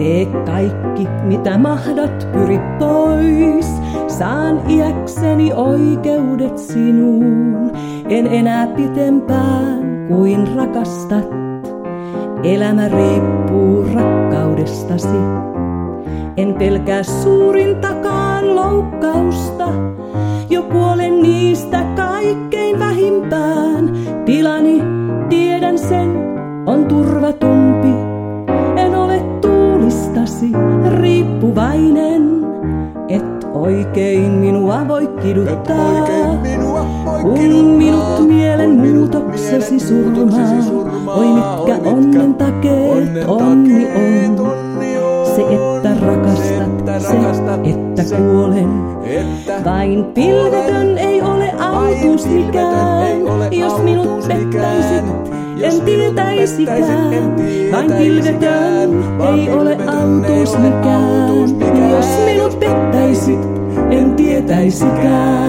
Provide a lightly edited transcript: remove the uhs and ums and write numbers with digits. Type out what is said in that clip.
Tee kaikki, mitä mahdat, pyri pois. Saan iäkseni oikeudet sinuun. En enää pitempään kuin rakastat. Elämä riippuu rakkaudestasi. En pelkää suurintakaan loukkausta. Jo kuolen niistä kaikkein vähimpään. Tilani, tiedän sen, on turvatumpi. En ole tuulistasi riippuvainen. Et oikein minua voi kiduttaa, kun minut mielen muutoksesi surmaa. Oi mitkä onnen takeet onni on. Se että rakastat, se että kuolen. Vain pilvetön ei ole autuus mikään. Jos minut pettäisit, en tietäisikään. Vain pilvetön ei ole autuus mikään. Jos minut pettäisit, en tietäisikään.